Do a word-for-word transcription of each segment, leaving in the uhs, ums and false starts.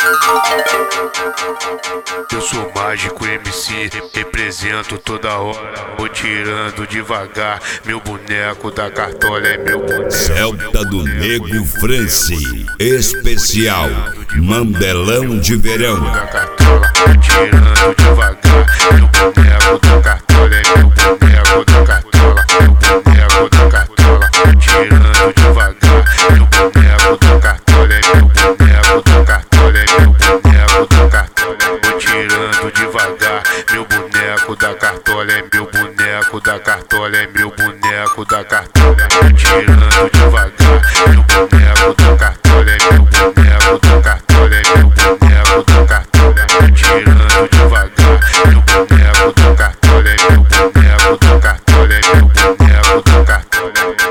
Eu sou mágico M C, represento toda hora. Vou tirando devagar, meu boneco da cartola é meu boneco. Celta do Nego France, especial Mandelão de Verão. Da cartola, vou tirando devagar, meu boneco da cartola é meu boneco da cartola. Meu boneco da cartola, vou tirando devagar, meu boneco da cartola é meu boneco da cartola é meu boneco da cartola. Vou tirando devagar, meu boneco da cartola é meu boneco da cartola é meu boneco da cartola. Vou tirando devagar, meu boneco da cartola é meu boneco da cartola é meu boneco da cartola. Vou tirando devagar, meu boneco da cartola é meu boneco da cartola é meu boneco da cartola.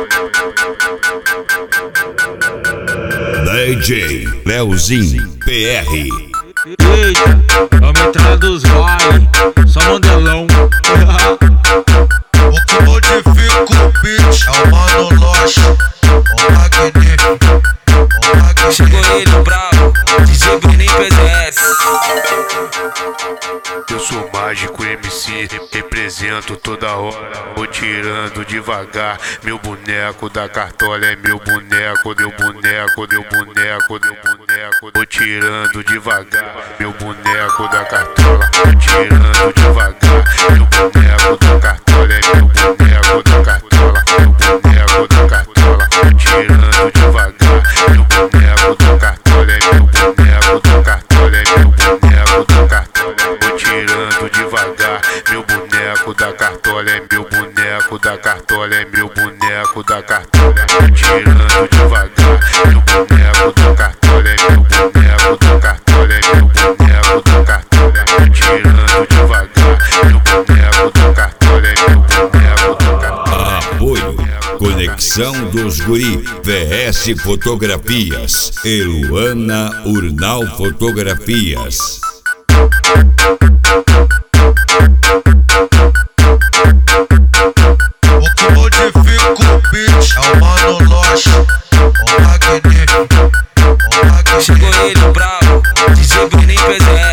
D J Leozinho P R. Eita, é a metralha dos vale, só Mandelão. O que modifica o beat é o Mano Loche, o magnífico, o magnífico. Chegou ele, bravo, D J Bruninho P D S. Eu sou mágico M C, represento toda hora. Vou tirando devagar, meu boneco da cartola é meu boneco, meu boneco, meu boneco, meu boneco. Vou tirando devagar, meu boneco da cartola. Vou tirando devagar, meu boneco da cartola é meu boneco da cartola. Meu boneco da cartola, vou tirando devagar, meu boneco da cartola é meu boneco da cartola é meu boneco da cartola. Vou tirando devagar, meu boneco da cartola é meu boneco da cartola é meu boneco da cartola. Vou tirando devagar, meu boneco da cartola é meu boneco da cartola é meu boneco da cartola. Vou tirando devagar, meu boneco da cartola é meu boneco da cartola. Apoio Conexão dos Guri, V S Fotografias e Luana Urnal Fotografias. O que modifica o beat é o Mano Loche, o magnífico, o magnífico. Chegou ele, bravo, D J Bruninho P D S.